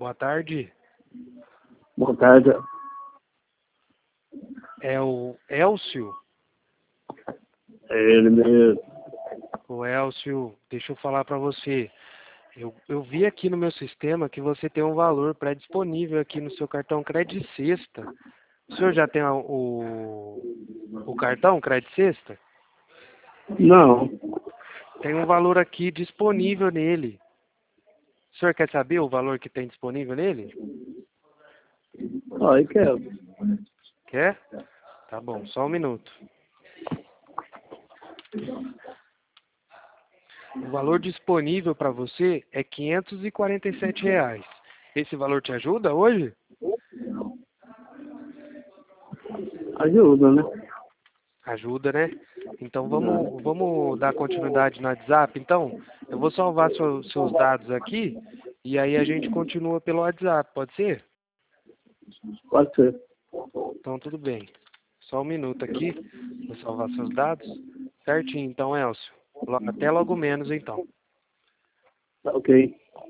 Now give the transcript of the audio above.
Boa tarde. Boa tarde. É o Elcio? É ele mesmo. O Elcio, deixa eu falar para você. Eu vi aqui no meu sistema que você tem um valor pré-disponível aqui no seu cartão Crédito Sexta. O senhor já tem o cartão Crédito Sexta? Não. Tem um valor aqui disponível nele. O senhor quer saber o valor que tem disponível nele? Aí quero. Quer? Tá bom, só um minuto. O valor disponível para você é R$ 547. Esse valor te ajuda hoje? Ajuda, né? Ajuda, né? Então vamos dar continuidade no WhatsApp. Então, eu vou salvar seus dados aqui e aí a gente continua pelo WhatsApp, pode ser? Pode ser. Então tudo bem. Só um minuto aqui, vou salvar seus dados. Certinho, então, Elcio. Até logo menos, então. Tá ok.